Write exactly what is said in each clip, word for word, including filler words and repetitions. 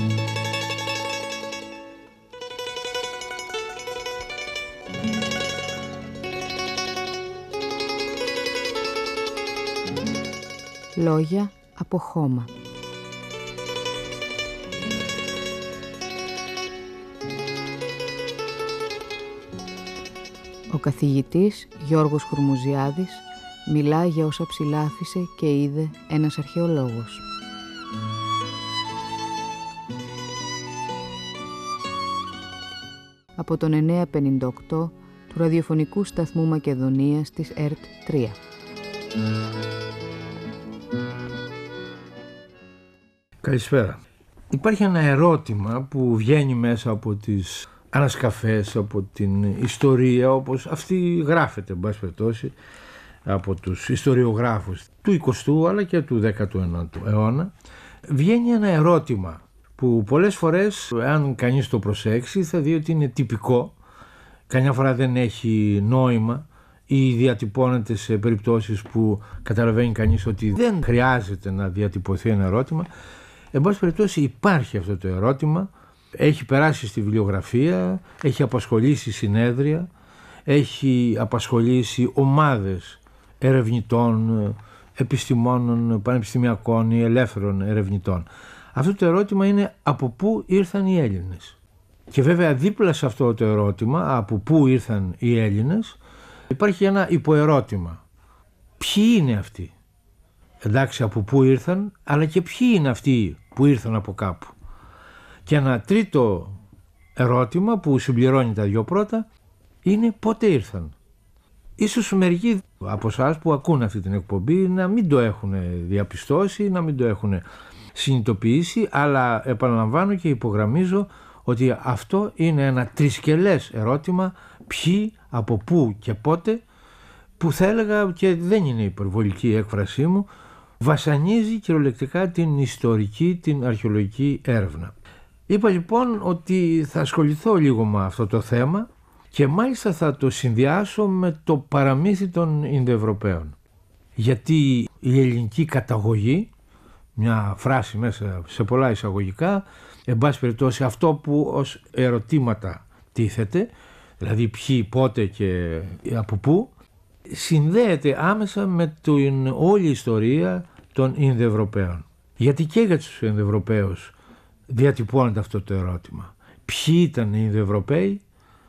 Λόγια από χώμα. Ο καθηγητής Γιώργος Χουρμουζιάδης μιλά για όσα ψηλά άφησε και είδε ένας αρχαιολόγος. Από τον εννιακόσια πενήντα οκτώ του ραδιοφωνικού σταθμού Μακεδονίας της ΕΡΤ τρία. Καλησπέρα. Υπάρχει ένα ερώτημα που βγαίνει μέσα από τις ανασκαφές, από την ιστορία, όπως αυτή γράφεται, εν πάση περιπτώσει, από τους ιστοριογράφους του εικοστού αλλά και του δέκατου ένατου αιώνα. Βγαίνει ένα ερώτημα που πολλές φορές, αν κανείς το προσέξει, θα δει ότι είναι τυπικό, καμιά φορά δεν έχει νόημα ή διατυπώνεται σε περιπτώσεις που καταλαβαίνει κανείς ότι δεν χρειάζεται να διατυπωθεί ένα ερώτημα. Εν πάση περιπτώσει υπάρχει αυτό το ερώτημα, έχει περάσει στη βιβλιογραφία, έχει απασχολήσει συνέδρια, έχει απασχολήσει ομάδες ερευνητών, επιστημόνων, πανεπιστημιακών ή ελεύθερων ερευνητών. Αυτό το ερώτημα είναι από πού ήρθαν οι Έλληνες. Και βέβαια δίπλα σε αυτό το ερώτημα, από πού ήρθαν οι Έλληνες, υπάρχει ένα υποερώτημα. Ποιοι είναι αυτοί? Εντάξει, από πού ήρθαν, αλλά και ποιοι είναι αυτοί που ήρθαν από κάπου. Και ένα τρίτο ερώτημα που συμπληρώνει τα δυο πρώτα είναι πότε ήρθαν. Ίσως μερικοί από εσάς που ακούν αυτή την εκπομπή να μην το έχουν διαπιστώσει, να μην το έχουν συνειδητοποιήσει, αλλά επαναλαμβάνω και υπογραμμίζω ότι αυτό είναι ένα τρισκελές ερώτημα, ποιοι, από πού και πότε, που θα έλεγα, και δεν είναι υπερβολική η έκφρασή μου, βασανίζει κυριολεκτικά την ιστορική, την αρχαιολογική έρευνα. Είπα λοιπόν ότι θα ασχοληθώ λίγο με αυτό το θέμα και μάλιστα θα το συνδυάσω με το παραμύθι των Ινδοευρωπαίων. Γιατί η ελληνική καταγωγή, μια φράση μέσα σε πολλά εισαγωγικά, εν πάση περιπτώσει αυτό που ως ερωτήματα τίθεται, δηλαδή ποιοι, πότε και από πού, συνδέεται άμεσα με την όλη ιστορία των Ινδοευρωπαίων. Γιατί και για τους Ινδοευρωπαίους διατυπώνεται αυτό το ερώτημα. Ποιοι ήταν οι Ινδοευρωπαίοι,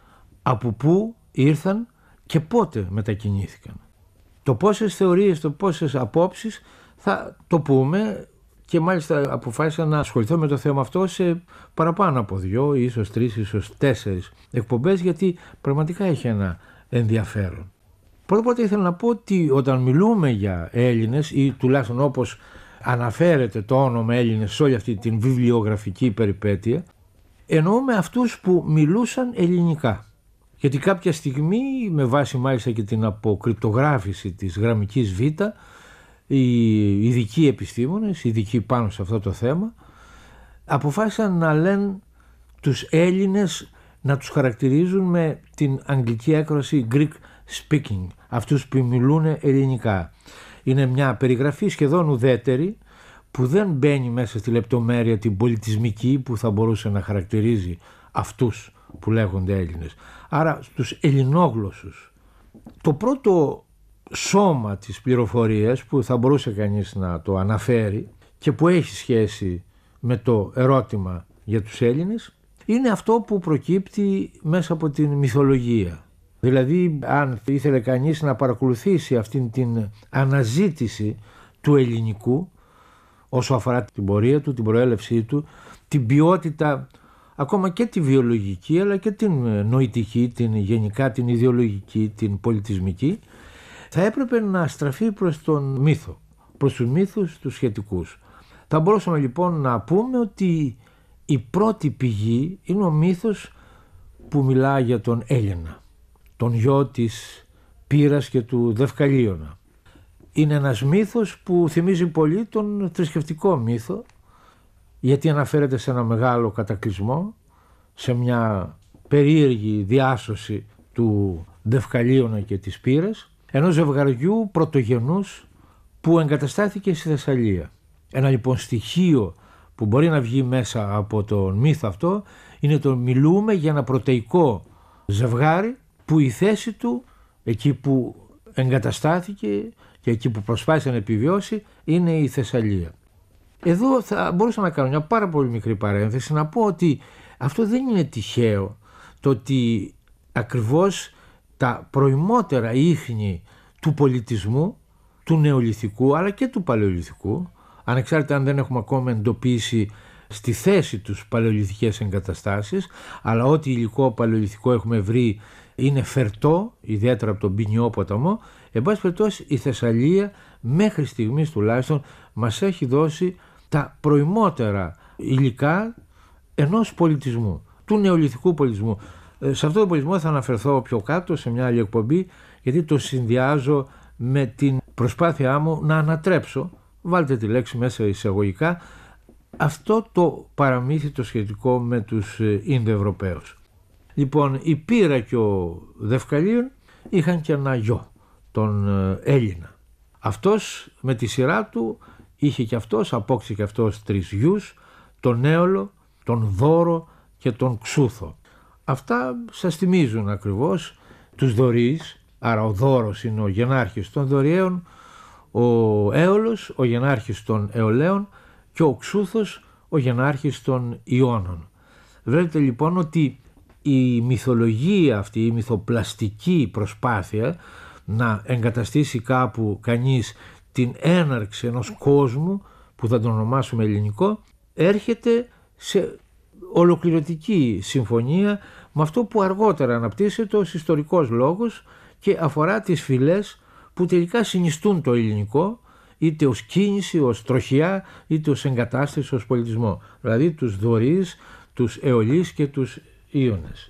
από πού ήρθαν και πότε μετακινήθηκαν. Το πόσες θεωρίες, το πόσες απόψεις θα το πούμε, και μάλιστα αποφάσισα να ασχοληθώ με το θέμα αυτό σε παραπάνω από δύο, ίσως τρεις, ίσως τέσσερις εκπομπές, γιατί πραγματικά έχει ένα ενδιαφέρον. Πρώτα απ' όλα ήθελα να πω ότι όταν μιλούμε για Έλληνες, ή τουλάχιστον όπως αναφέρεται το όνομα Έλληνες σε όλη αυτή την βιβλιογραφική περιπέτεια, εννοούμε αυτούς που μιλούσαν ελληνικά. Γιατί κάποια στιγμή, με βάση μάλιστα και την αποκρυπτογράφηση της γραμμικής Β, οι ειδικοί επιστήμονες, ειδικοί πάνω σε αυτό το θέμα, αποφάσισαν να λένε τους Έλληνες, να τους χαρακτηρίζουν με την αγγλική έκφραση Greek speaking, αυτούς που μιλούν ελληνικά. Είναι μια περιγραφή σχεδόν ουδέτερη που δεν μπαίνει μέσα στη λεπτομέρεια την πολιτισμική που θα μπορούσε να χαρακτηρίζει αυτούς που λέγονται Έλληνες. Άρα στους ελληνόγλωσσους. Το πρώτο σώμα της πληροφορίας που θα μπορούσε κανείς να το αναφέρει και που έχει σχέση με το ερώτημα για τους Έλληνες είναι αυτό που προκύπτει μέσα από την μυθολογία. Δηλαδή, αν ήθελε κανείς να παρακολουθήσει αυτήν την αναζήτηση του ελληνικού όσο αφορά την πορεία του, την προέλευσή του, την ποιότητα, ακόμα και τη βιολογική αλλά και την νοητική, την γενικά την ιδεολογική, την πολιτισμική, θα έπρεπε να στραφεί προς τον μύθο, προς τους μύθους τους σχετικούς. Θα μπορούσαμε λοιπόν να πούμε ότι η πρώτη πηγή είναι ο μύθος που μιλά για τον Έλληνα, τον γιο της Πύρας και του Δευκαλίωνα. Είναι ένας μύθος που θυμίζει πολύ τον θρησκευτικό μύθο, γιατί αναφέρεται σε ένα μεγάλο κατακλυσμό, σε μια περίεργη διάσωση του Δευκαλίωνα και της Πύρας, ενός ζευγαριού πρωτογενούς που εγκαταστάθηκε στη Θεσσαλία. Ένα λοιπόν στοιχείο που που μπορεί να βγει μέσα από τον μύθο αυτό είναι το μιλούμε για ένα πρωτεϊκό ζευγάρι που η θέση του εκεί που εγκαταστάθηκε και εκεί που προσπάθησε να επιβιώσει είναι η Θεσσαλία. Εδώ θα μπορούσα να κάνω μια πάρα πολύ μικρή παρένθεση να πω ότι αυτό δεν είναι τυχαίο, το ότι ακριβώς τα προημότερα ίχνη του πολιτισμού, του νεολιθικού αλλά και του παλαιολιθικού, ανεξάρτητα αν δεν έχουμε ακόμα εντοπίσει στη θέση τους παλαιολιθικές εγκαταστάσεις, αλλά ό,τι υλικό παλαιολιθικό έχουμε βρει είναι φερτό, ιδιαίτερα από τον Ποινιό ποταμό. Εν πάση περιπτώσει η Θεσσαλία μέχρι στιγμής τουλάχιστον μας έχει δώσει τα προημότερα υλικά ενός πολιτισμού, του νεολιθικού πολιτισμού. Σε αυτό το πολιτισμό θα αναφερθώ πιο κάτω σε μια άλλη εκπομπή, γιατί το συνδυάζω με την προσπάθειά μου να ανατρέψω, βάλτε τη λέξη μέσα εισαγωγικά, αυτό το παραμύθι το σχετικό με τους Ινδοευρωπαίους. Λοιπόν, η Πύρα και ο Δευκαλίων είχαν και ένα γιο, τον Έλληνα. Αυτός με τη σειρά του είχε και αυτός, απόκτησε και αυτός τρεις γιους, τον Έολο, τον Δώρο και τον Ξούθο. Αυτά σας θυμίζουν ακριβώς τους Δωρείς, άρα ο Δώρος είναι ο γενάρχης των Δωριαίων, ο Έολος ο γενάρχης των Αιωλαίων και ο Ξούθος ο γενάρχης των Ιώνων. Βλέπετε λοιπόν ότι η μυθολογία αυτή, η μυθοπλαστική προσπάθεια να εγκαταστήσει κάπου κανείς την έναρξη ενός κόσμου που θα τον ονομάσουμε ελληνικό, έρχεται σε ολοκληρωτική συμφωνία με αυτό που αργότερα αναπτύσσεται ως ιστορικός λόγος και αφορά τις φυλές που τελικά συνιστούν το ελληνικό, είτε ως κίνηση, ως τροχιά, είτε ως εγκατάσταση, ως πολιτισμό. Δηλαδή τους Δωρείς, τους Αιωλείς και τους Ιώνες.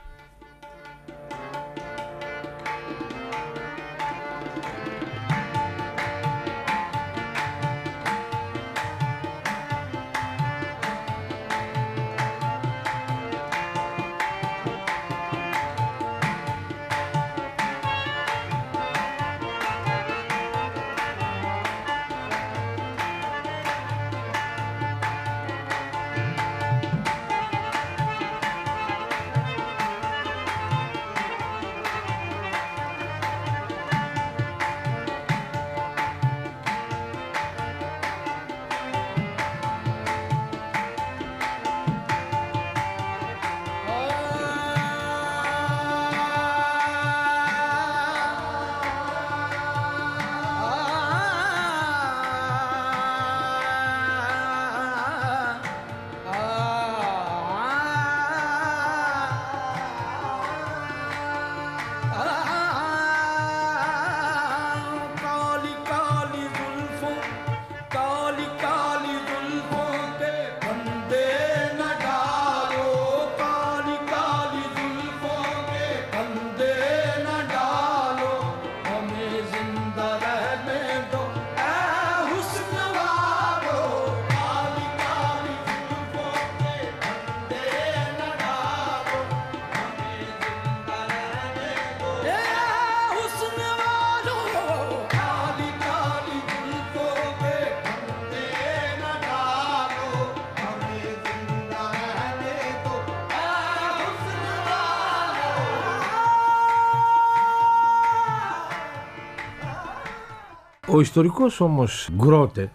Ο ιστορικός όμως Γκρότε,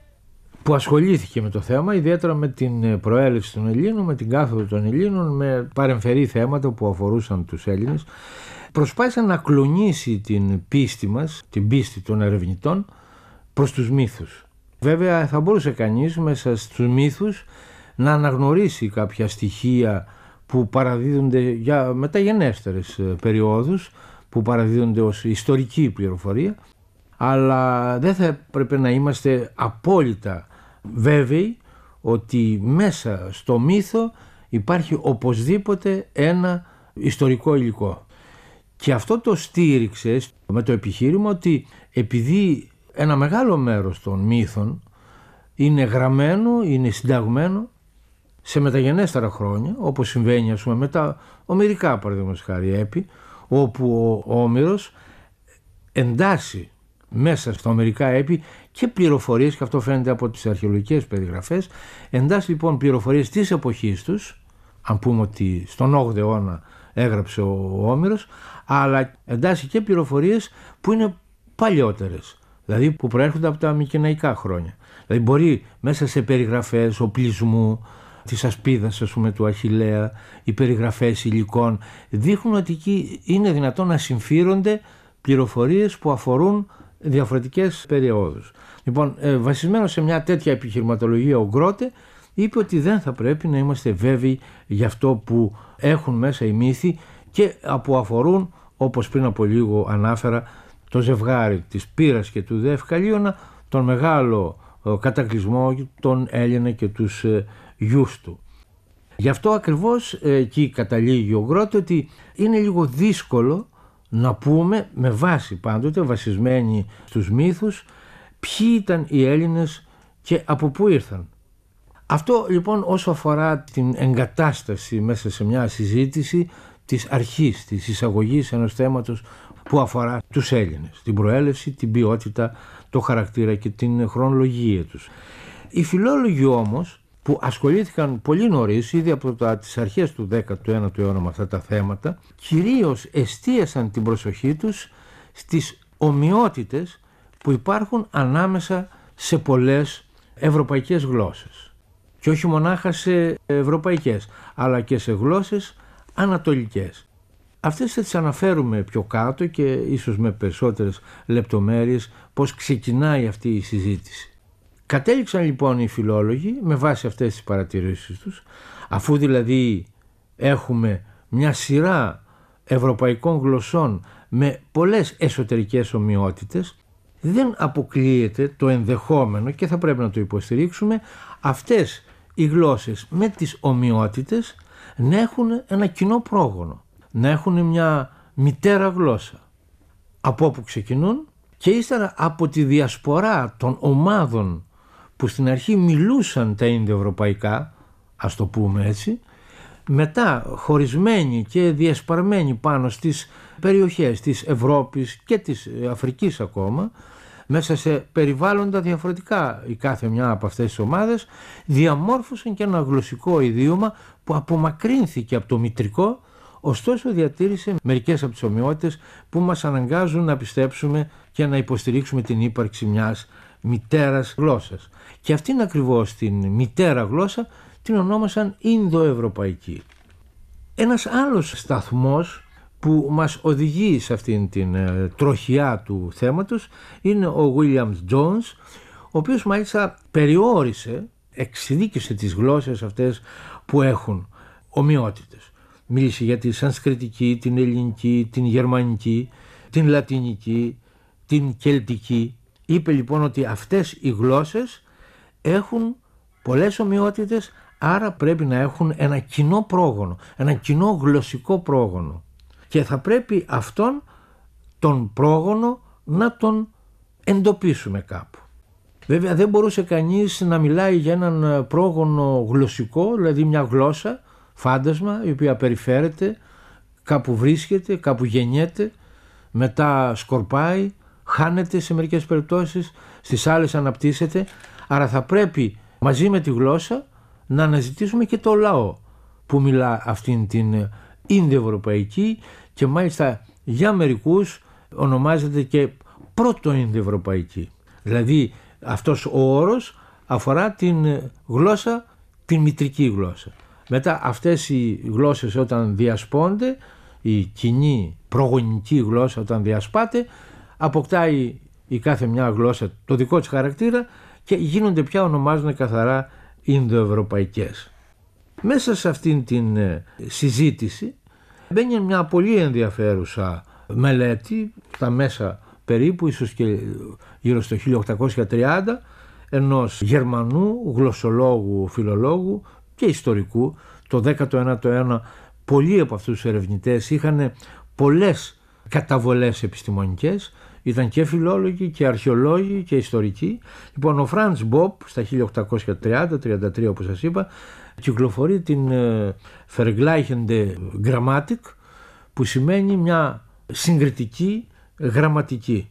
που ασχολήθηκε με το θέμα, ιδιαίτερα με την προέλευση των Ελλήνων, με την κάθοδο των Ελλήνων, με παρεμφερή θέματα που αφορούσαν τους Έλληνες, προσπάθησε να κλονίσει την πίστη μας, την πίστη των ερευνητών, προς τους μύθους. Βέβαια θα μπορούσε κανείς μέσα στους μύθους να αναγνωρίσει κάποια στοιχεία που παραδίδονται για μεταγενέστερες περιόδους, που παραδίδονται ως ιστορική πληροφορία, αλλά δεν θα πρέπει να είμαστε απόλυτα βέβαιοι ότι μέσα στο μύθο υπάρχει οπωσδήποτε ένα ιστορικό υλικό. Και αυτό το στήριξε με το επιχείρημα ότι επειδή ένα μεγάλο μέρος των μύθων είναι γραμμένο, είναι συνταγμένο σε μεταγενέστερα χρόνια, όπως συμβαίνει ας πούμε με τα ομηρικά παραδείγματος χάρη έπι, όπου ο Όμηρος εντάσσει μέσα στα ομερικά έπι και πληροφορίες, και αυτό φαίνεται από τις αρχαιολογικές περιγραφές, εντάσσει λοιπόν πληροφορίες της εποχής τους, αν πούμε ότι στον όγδοο αιώνα έγραψε ο Όμηρος, αλλά εντάσσει και πληροφορίες που είναι παλιότερες, δηλαδή που προέρχονται από τα μικεναϊκά χρόνια. Δηλαδή μπορεί μέσα σε περιγραφές οπλισμού, της ασπίδας ας πούμε του Αχιλλέα, οι περιγραφές υλικών δείχνουν ότι εκεί είναι δυνατόν να συμφέρονται πληροφορίες που αφορούν διαφορετικές περιόδους. Λοιπόν, ε, βασισμένο σε μια τέτοια επιχειρηματολογία ο Γκρότε είπε ότι δεν θα πρέπει να είμαστε βέβαιοι για αυτό που έχουν μέσα οι μύθοι και που αφορούν, όπως πριν από λίγο ανάφερα, το ζευγάρι της Πύρας και του Δε Ευκαλίωνα, τον μεγάλο κατακλυσμό, τον Έλληνα και τους ε, γιους του. Γι' αυτό ακριβώς ε, εκεί καταλήγει ο Γκρότε ότι είναι λίγο δύσκολο να πούμε με βάση πάντοτε βασισμένοι στους μύθους ποιοι ήταν οι Έλληνες και από πού ήρθαν. Αυτό λοιπόν όσο αφορά την εγκατάσταση μέσα σε μια συζήτηση της αρχής, της εισαγωγής ενός θέματος που αφορά τους Έλληνες, την προέλευση, την ποιότητα, το χαρακτήρα και την χρονολογία τους. Οι φιλόλογοι όμως που ασχολήθηκαν πολύ νωρίς, ήδη από τα, τις αρχές του δέκατου ένατου αιώνα με αυτά τα θέματα, κυρίως εστίασαν την προσοχή τους στις ομοιότητες που υπάρχουν ανάμεσα σε πολλές ευρωπαϊκές γλώσσες. Και όχι μονάχα σε ευρωπαϊκές, αλλά και σε γλώσσες ανατολικές. Αυτές θα τις αναφέρουμε πιο κάτω και ίσως με περισσότερες λεπτομέρειες πώς ξεκινάει αυτή η συζήτηση. Κατέληξαν λοιπόν οι φιλόλογοι με βάση αυτές τις παρατηρήσεις τους, αφού δηλαδή έχουμε μια σειρά ευρωπαϊκών γλωσσών με πολλές εσωτερικές ομοιότητες, δεν αποκλείεται το ενδεχόμενο, και θα πρέπει να το υποστηρίξουμε, αυτές οι γλώσσες με τις ομοιότητες να έχουν ένα κοινό πρόγονο, να έχουν μια μητέρα γλώσσα από όπου ξεκινούν και ύστερα από τη διασπορά των ομάδων που στην αρχή μιλούσαν τα Ινδοευρωπαϊκά, ας το πούμε έτσι, μετά χωρισμένοι και διασπαρμένοι πάνω στις περιοχές της Ευρώπης και της Αφρικής ακόμα, μέσα σε περιβάλλοντα διαφορετικά η κάθε μια από αυτές τις ομάδες, διαμόρφωσαν και ένα γλωσσικό ιδίωμα που απομακρύνθηκε από το μητρικό, ωστόσο διατήρησε μερικές από τις ομοιότητες που μας αναγκάζουν να πιστέψουμε και να υποστηρίξουμε την ύπαρξη μιας μητέρας γλώσσας. Και αυτήν ακριβώς την μητέρα γλώσσα την ονόμασαν Ινδοευρωπαϊκή. Ένας άλλος σταθμός που μας οδηγεί σε αυτήν την ε, τροχιά του θέματος είναι ο William Jones, ο οποίος μάλιστα περιόρισε, εξειδίκευσε τις γλώσσες αυτές που έχουν ομοιότητες. Μίλησε για τη σανσκριτική, την ελληνική, την γερμανική, την λατινική, την κελτική. Είπε λοιπόν ότι αυτές οι γλώσσες έχουν πολλές ομοιότητες, άρα πρέπει να έχουν ένα κοινό πρόγονο, ένα κοινό γλωσσικό πρόγονο. Και θα πρέπει αυτόν τον πρόγονο να τον εντοπίσουμε κάπου. Βέβαια δεν μπορούσε κανείς να μιλάει για έναν πρόγονο γλωσσικό, δηλαδή μια γλώσσα, φάντασμα, η οποία περιφέρεται, κάπου βρίσκεται, κάπου γεννιέται, μετά σκορπάει, χάνεται σε μερικές περιπτώσεις, στις άλλες αναπτύσσεται, άρα θα πρέπει μαζί με τη γλώσσα να αναζητήσουμε και το λαό που μιλά αυτήν την Ινδοευρωπαϊκή και μάλιστα για μερικούς ονομάζεται και πρώτο Ινδοευρωπαϊκή. Δηλαδή αυτός ο όρος αφορά την γλώσσα, την μητρική γλώσσα. Μετά αυτές οι γλώσσες όταν διασπώνται, η κοινή προγονική γλώσσα όταν διασπάται, αποκτάει η κάθε μια γλώσσα το δικό της χαρακτήρα και γίνονται πια, ονομάζουν καθαρά Ινδοευρωπαϊκές. Μέσα σε αυτήν την συζήτηση μπαίνει μια πολύ ενδιαφέρουσα μελέτη, στα μέσα περίπου, ίσως και γύρω στο χίλια οκτακόσια τριάντα, ενός Γερμανού γλωσσολόγου, φιλολόγου και ιστορικού. Το δέκατο ένατο αιώνα πολλοί από αυτούς τους ερευνητές είχαν πολλές καταβολές επιστημονικές, ήταν και φιλόλογοι και αρχαιολόγοι και ιστορικοί. Λοιπόν, ο Φραντς Μποπ στα χίλια οκτακόσια τριάντα τριάντα τρία όπως σας είπα κυκλοφορεί την Vergleichende Grammatik, που σημαίνει μια συγκριτική γραμματική.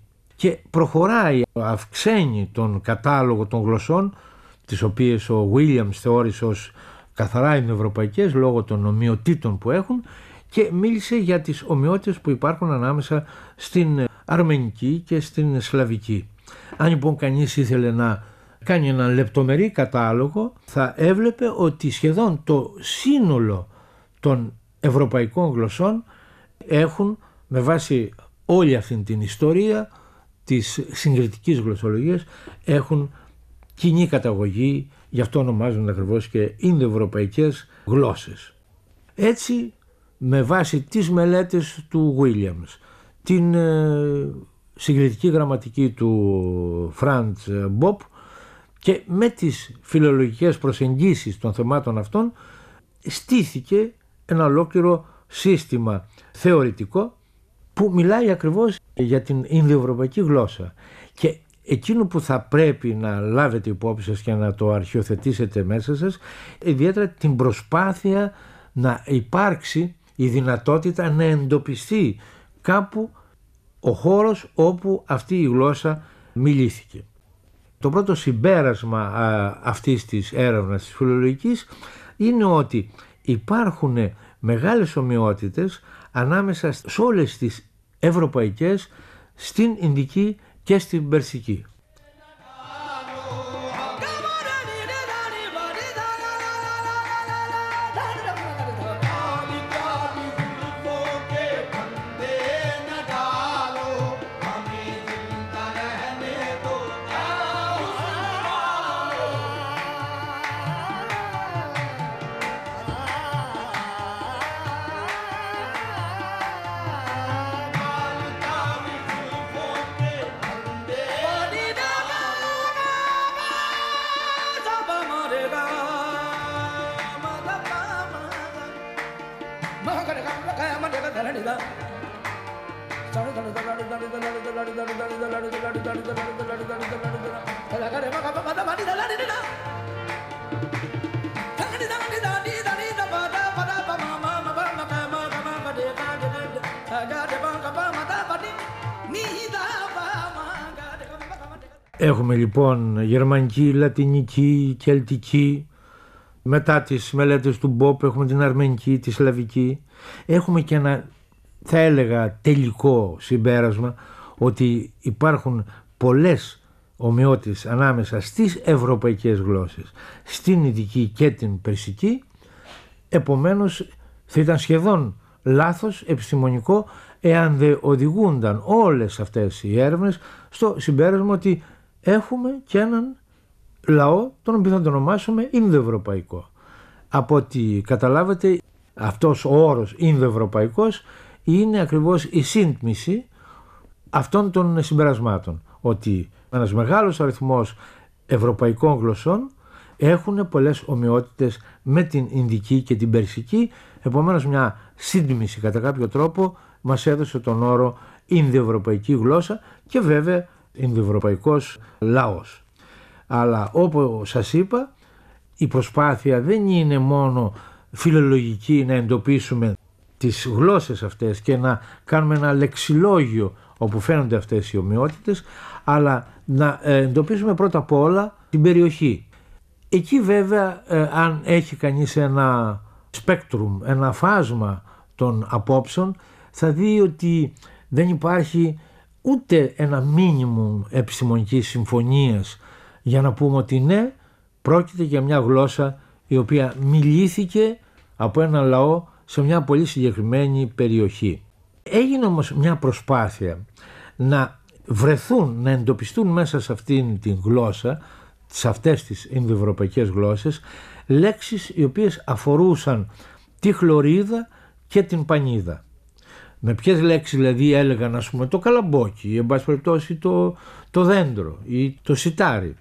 και προχωράει, αυξάνει τον κατάλογο των γλωσσών, τις οποίες ο Williams θεώρησε ως καθαρά ευρωπαϊκές λόγω των ομοιοτήτων που έχουν, και μίλησε για τις ομοιότητες που υπάρχουν ανάμεσα στην αρμενική και στην σλαβική. Αν λοιπόν κανείς ήθελε να κάνει ένα λεπτομερή κατάλογο, θα έβλεπε ότι σχεδόν το σύνολο των ευρωπαϊκών γλωσσών έχουν, με βάση όλη αυτή την ιστορία της συγκριτικής γλωσσολογίας, έχουν κοινή καταγωγή, γι' αυτό ονομάζονται ακριβώς και ινδοευρωπαϊκές γλώσσες. Έτσι, με βάση τις μελέτες του Williams, την ε, συγκριτική γραμματική του Franz Bopp και με τις φιλολογικές προσεγγίσεις των θεμάτων αυτών, στήθηκε ένα ολόκληρο σύστημα θεωρητικό που μιλάει ακριβώς για την ινδοευρωπαϊκή γλώσσα. Και εκείνο που θα πρέπει να λάβετε υπόψη σας και να το αρχιοθετήσετε μέσα σας, ιδιαίτερα την προσπάθεια να υπάρξει η δυνατότητα να εντοπιστεί κάπου ο χώρος όπου αυτή η γλώσσα μιλήθηκε. Το πρώτο συμπέρασμα α, αυτής της έρευνας της φιλολογικής είναι ότι υπάρχουν μεγάλες ομοιότητες ανάμεσα σε όλες τις ευρωπαϊκές, στην Ινδική και στην Περσική. Έχουμε λοιπόν γερμανική, λατινική, κελτική, μετά τις μελέτες του Bopp έχουμε την αρμενική, τη σλαβική. Έχουμε και ένα, θα έλεγα, τελικό συμπέρασμα ότι υπάρχουν πολλές ομοιότητες ανάμεσα στις ευρωπαϊκές γλώσσες, στην Ινδική και την Περσική. Επομένως θα ήταν σχεδόν λάθος επιστημονικό εάν δεν οδηγούνταν όλες αυτές οι έρευνες στο συμπέρασμα ότι έχουμε και έναν λαό τον οποίο θα τον ονομάσουμε Ινδοευρωπαϊκό. Από ό,τι καταλάβετε, αυτός ο όρος Ινδοευρωπαϊκός είναι ακριβώς η σύντμηση αυτών των συμπερασμάτων, ότι ένας μεγάλος αριθμός ευρωπαϊκών γλωσσών έχουν πολλές ομοιότητες με την Ινδική και την Περσική. Επομένως μια σύντμηση κατά κάποιο τρόπο μας έδωσε τον όρο Ινδοευρωπαϊκή γλώσσα και βέβαια Ινδοευρωπαϊκός λαός. Αλλά όπως σας είπα, η προσπάθεια δεν είναι μόνο φιλολογική, να εντοπίσουμε τις γλώσσες αυτές και να κάνουμε ένα λεξιλόγιο όπου φαίνονται αυτές οι ομοιότητες, αλλά να εντοπίσουμε πρώτα απ' όλα την περιοχή. Εκεί βέβαια ε, αν έχει κανείς ένα σπέκτρουμ, ένα φάσμα των απόψεων, θα δει ότι δεν υπάρχει ούτε ένα μίνιμουμ επιστημονικής συμφωνίας για να πούμε ότι ναι, πρόκειται για μια γλώσσα η οποία μιλήθηκε από ένα λαό σε μια πολύ συγκεκριμένη περιοχή. Έγινε όμως μια προσπάθεια να βρεθούν, να εντοπιστούν μέσα σε αυτήν την γλώσσα, σε αυτές τις ινδοευρωπαϊκές γλώσσες, λέξεις οι οποίες αφορούσαν τη χλωρίδα και την πανίδα. Με ποιες λέξεις δηλαδή έλεγαν, ας πούμε, το καλαμπόκι ή εν πάση περιπτώσει το, το δέντρο ή το σιτάρι,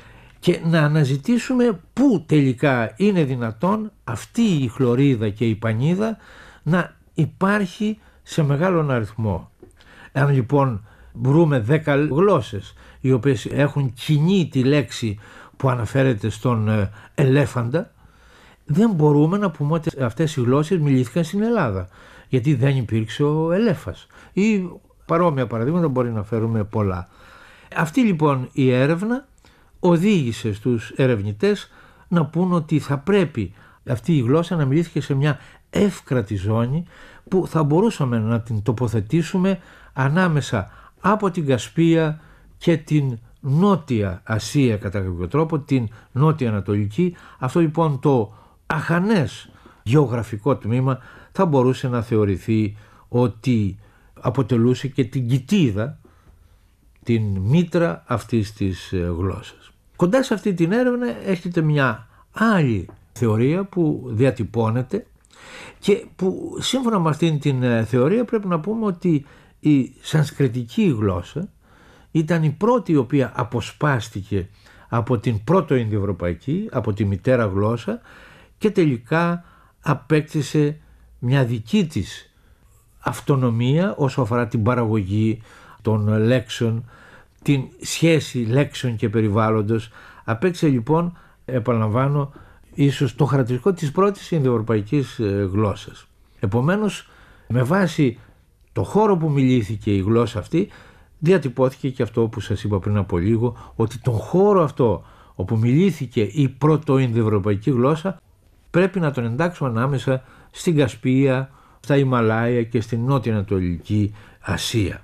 και να αναζητήσουμε πού τελικά είναι δυνατόν αυτή η χλωρίδα και η πανίδα να υπάρχει σε μεγάλον αριθμό. Αν λοιπόν βρούμε δέκα γλώσσες οι οποίες έχουν κοινή τη λέξη που αναφέρεται στον ελέφαντα, δεν μπορούμε να πούμε ότι αυτές οι γλώσσες μιλήθηκαν στην Ελλάδα, γιατί δεν υπήρξε ο ελέφας ή Παρόμοια παραδείγματα μπορεί να φέρουμε πολλά. Αυτή λοιπόν η έρευνα οδήγησε στους ερευνητές να πούν ότι θα πρέπει αυτή η γλώσσα να μιλήθηκε σε μια εύκρατη ζώνη που θα μπορούσαμε να την τοποθετήσουμε ανάμεσα από την Κασπία και την Νότια Ασία, κατά κάποιο τρόπο, την Νότια Ανατολική. Αυτό λοιπόν το αχανές γεωγραφικό τμήμα θα μπορούσε να θεωρηθεί ότι αποτελούσε και την κοιτίδα, την μήτρα αυτής της γλώσσας. Κοντά σε αυτή την έρευνα έρχεται μια άλλη θεωρία που διατυπώνεται και που σύμφωνα με αυτήν την θεωρία πρέπει να πούμε ότι η σανσκριτική γλώσσα ήταν η πρώτη η οποία αποσπάστηκε από την πρώτο Ινδοευρωπαϊκή, από τη μητέρα γλώσσα, και τελικά απέκτησε μια δική της αυτονομία όσο αφορά την παραγωγή των λέξεων, την σχέση λέξεων και περιβάλλοντος. Απέκτησε λοιπόν, επαναλαμβάνω, ίσως το χαρακτηριστικό της πρώτης Ινδοευρωπαϊκής γλώσσας. Επομένως, με βάση το χώρο που μιλήθηκε η γλώσσα αυτή, διατυπώθηκε και αυτό που σας είπα πριν από λίγο, ότι τον χώρο αυτό όπου μιλήθηκε η πρώτο Ινδοευρωπαϊκή γλώσσα πρέπει να τον εντάξουμε ανάμεσα στην Κασπία, στα Ιμαλάια και στην Νότια Ανατολική Ασία.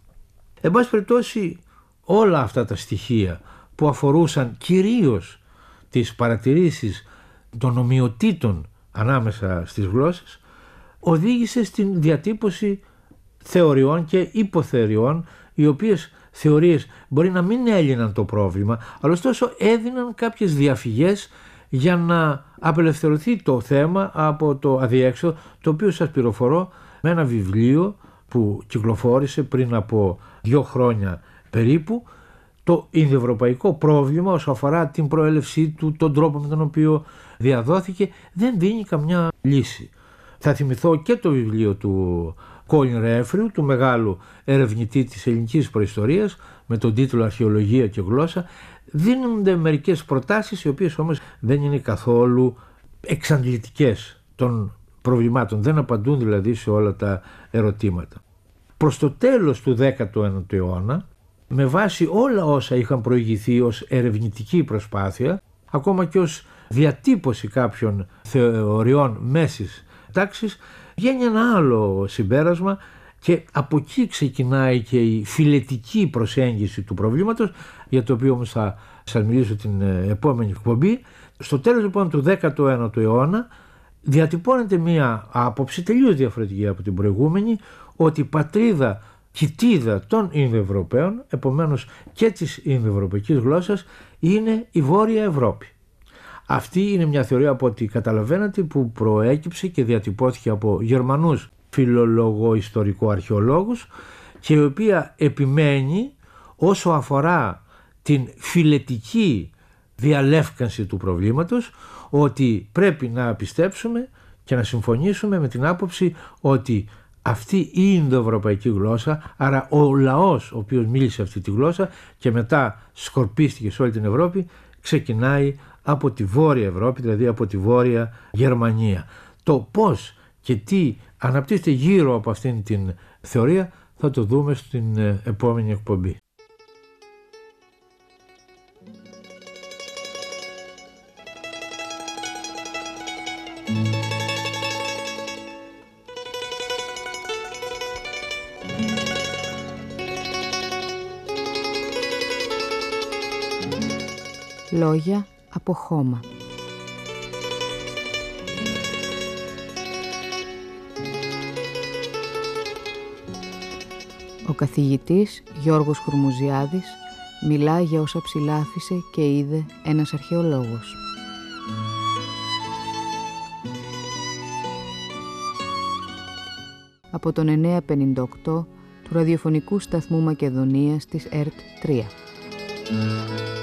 Εν πάση περιπτώσει, όλα αυτά τα στοιχεία που αφορούσαν κυρίως τις παρατηρήσεις των ομοιοτήτων ανάμεσα στις γλώσσες οδήγησε στην διατύπωση θεωριών και υποθεωριών, οι οποίες θεωρίες μπορεί να μην έλυναν το πρόβλημα, αλλά ωστόσο έδιναν κάποιες διαφυγές για να απελευθερωθεί το θέμα από το αδιέξοδο, το οποίο σας πληροφορώ με ένα βιβλίο που κυκλοφόρησε πριν από δύο χρόνια περίπου, το Ινδοευρωπαϊκό πρόβλημα όσο αφορά την προέλευσή του, τον τρόπο με τον οποίο διαδόθηκε, δεν δίνει καμιά λύση. Θα θυμηθώ και το βιβλίο του Κόλιν Ρέφριου, του μεγάλου ερευνητή της ελληνικής προϊστορίας, με τον τίτλο «Αρχαιολογία και γλώσσα». Δίνονται μερικές προτάσεις, οι οποίες όμως δεν είναι καθόλου εξαντλητικές των προβλημάτων, δεν απαντούν δηλαδή σε όλα τα ερωτήματα. Προς το τέλος του δέκατου ένατου αιώνα, με βάση όλα όσα είχαν προηγηθεί ως ερευνητική προσπάθεια, ακόμα και ως διατύπωση κάποιων θεωριών μέσης τάξης, βγαίνει ένα άλλο συμπέρασμα και από εκεί ξεκινάει και η φιλετική προσέγγιση του προβλήματος, για το οποίο όμως θα σας μιλήσω την επόμενη εκπομπή. Στο τέλος λοιπόν του δέκατου ένατου αιώνα διατυπώνεται μία άποψη τελείως διαφορετική από την προηγούμενη, ότι η πατρίδα κοιτίδα των Ινδοευρωπαίων, επομένως και της Ινδοευρωπαϊκής γλώσσας, είναι η Βόρεια Ευρώπη. Αυτή είναι μια θεωρία, από ό,τι καταλαβαίνετε, που προέκυψε και διατυπώθηκε από Γερμανούς φιλολογο-ιστορικο-αρχαιολόγους και η οποία επιμένει όσο αφορά την φιλετική διαλεύκανση του προβλήματος, ότι πρέπει να πιστέψουμε και να συμφωνήσουμε με την άποψη ότι αυτή η Ινδοευρωπαϊκή γλώσσα, άρα ο λαός ο οποίος μίλησε αυτή τη γλώσσα και μετά σκορπίστηκε σε όλη την Ευρώπη, ξεκινάει από τη Βόρεια Ευρώπη, δηλαδή από τη Βόρεια Γερμανία. Το πώς και τι αναπτύσσεται γύρω από αυτήν την θεωρία θα το δούμε στην επόμενη εκπομπή. Λόγια από χώμα. Ο καθηγητής Γιώργος Χουρμουζιάδης μιλά για όσα ψηλάφισε και είδε ένας αρχαιολόγος. Από τον εννιακόσια πενήντα οκτώ του ραδιοφωνικού σταθμού Μακεδονίας της ΕΡΤ τρία.